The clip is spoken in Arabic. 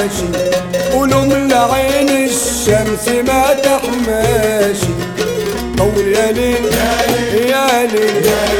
ماشي، قولوا من عين الشمس ما تحماشي. طول يا ليل يا ليل